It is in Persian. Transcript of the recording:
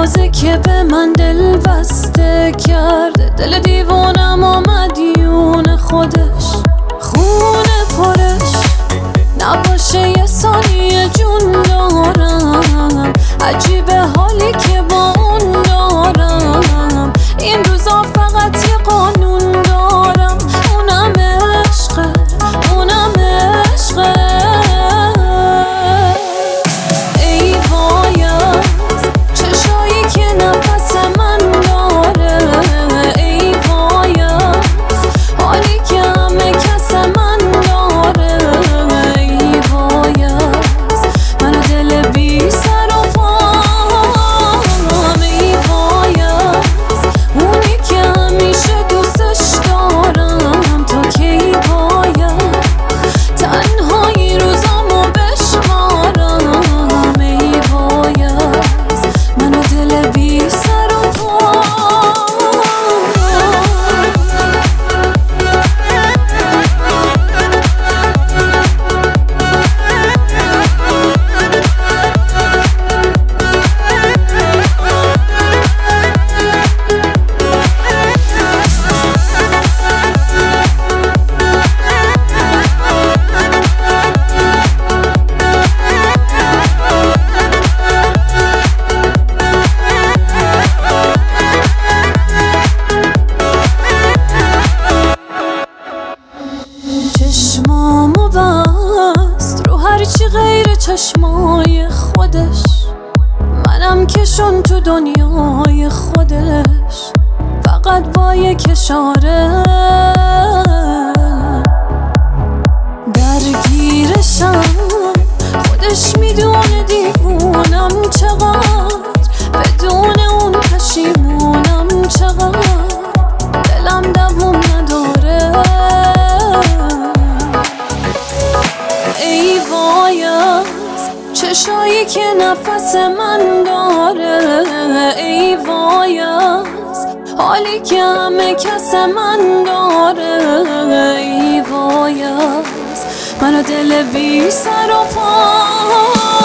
تازه که به من دل بسته کرده، دل دیوانم و مدیون خودش، خونه پرش نباشه یه ثانیه جون دارم. عجیبه حالی که با اون دارم، این روزا فقط یه قانون دارم، اونم عشقه، اونم عشقه. ای وایت چشایی که نفس من داره، ای وایت حالی که همه کس من داره، ای وایت منو دل بی سر و پام، ای وایت اونی که همیشه دوستش دارم، تا کی باید تنهایی روزامو بشمارم، ای وایت منو دل بی سر و چشمامو بست رو هرچی غیر چشمای خودش، منم کشون تو دنیای خودش، فقط با یک اشاره درگیرشم، خودش میدونه دیوونم چقدر، بدون اون پشیمونم چقدر، دلم دووم نداره. ای وایت چشایی که نفس من داره، ای وایت حالی که همه کس من داره، ای وایت منو دل بی سر و پا.